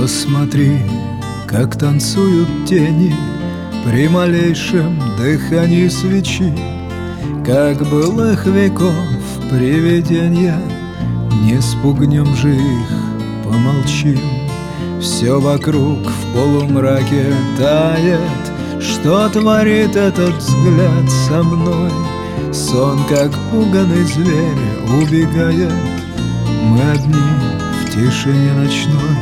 Посмотри, как танцуют тени при малейшем дыхании свечи, как былых веков привиденья. Не спугнем же их, помолчим. Все вокруг в полумраке тает. Что творит этот взгляд со мной? Сон, как пуганый зверь, убегает. Мы одни в тишине ночной.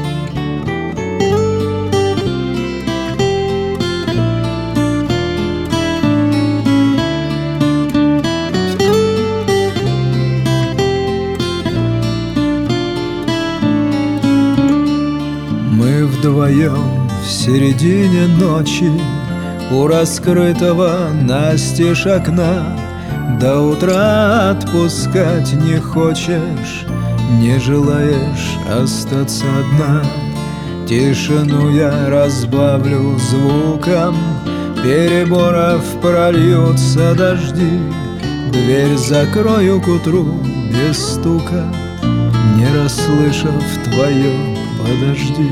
Мы вдвоем в середине ночи у раскрытого настежь окна. До утра отпускать не хочешь, не желаешь остаться одна. Тишину я разбавлю звуком переборов, прольются дожди. Дверь закрою к утру без стука, не расслышав твое «подожди».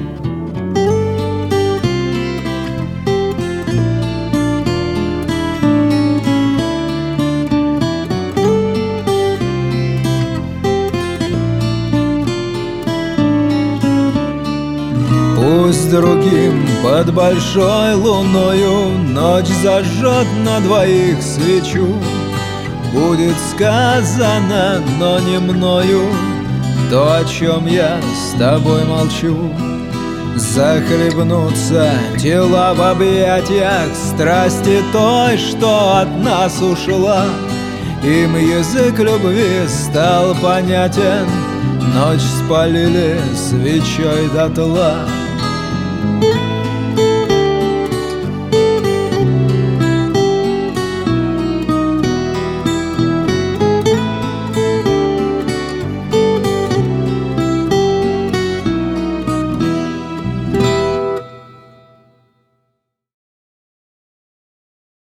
Пусть другим под большой луною ночь зажжет на двоих свечу. Будет сказано, но не мною, то, о чем я с тобой молчу. Захлебнутся тела в объятиях страсти той, что от нас ушла. Им язык любви стал понятен, ночь спалили свечой дотла.